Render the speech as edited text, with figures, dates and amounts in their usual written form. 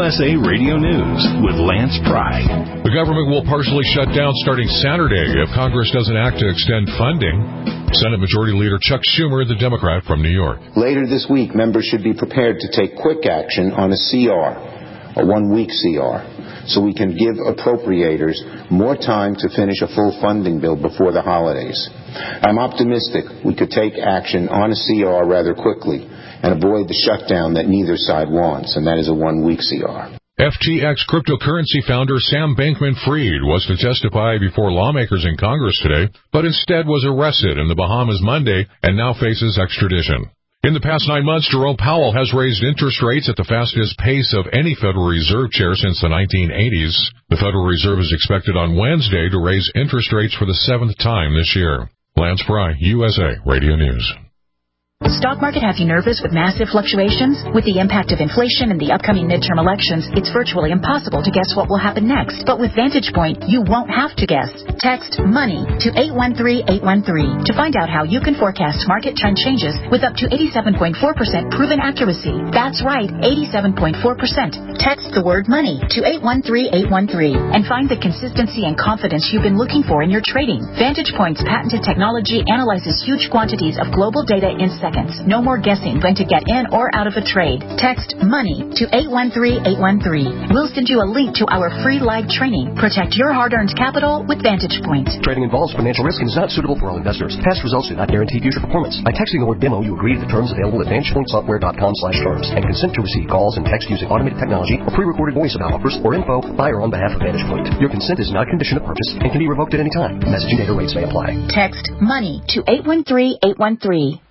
USA Radio News with Lance Pry. The government will partially shut down starting Saturday if Congress doesn't act to extend funding. Senate Majority Leader Chuck Schumer, the Democrat from New York. Later this week, members should be prepared to take quick action on a CR, a one-week CR, so we can give appropriators more time to finish a full funding bill before the holidays. I'm optimistic we could take action on a CR rather quickly and avoid the shutdown that neither side wants, and that is a one-week CR. FTX cryptocurrency founder Sam Bankman-Fried was to testify before lawmakers in Congress today, but instead was arrested in the Bahamas Monday and now faces extradition. In the past 9 months, Jerome Powell has raised interest rates at the fastest pace of any Federal Reserve chair since the 1980s. The Federal Reserve is expected on Wednesday to raise interest rates for the 7th time this year. Lance Pry, USA Radio News. The stock market have you nervous with massive fluctuations? With the impact of inflation and the upcoming midterm elections, it's virtually impossible to guess what will happen next. But with Vantage Point, you won't have to guess. Text MONEY to 813-813 to find out how you can forecast market trend changes with up to 87.4% proven accuracy. That's right, 87.4%. Text the word MONEY to 813-813 and find the consistency and confidence you've been looking for in your trading. Vantage Point's patented technology analyzes huge quantities of global data in seconds. No more guessing when to get in or out of a trade. Text MONEY to 813-813. We'll send you a link to our free live training. Protect your hard-earned capital with Vantage Point. Trading involves financial risk and is not suitable for all investors. Past results do not guarantee future performance. By texting the word DEMO, you agree to the terms available at VantagePointSoftware.com/terms and consent to receive calls and text using automated technology or pre-recorded voice about offers or info by or on behalf of Vantage Point. Your consent is not a condition of purchase and can be revoked at any time. Message and data rates may apply. Text MONEY to 813-813.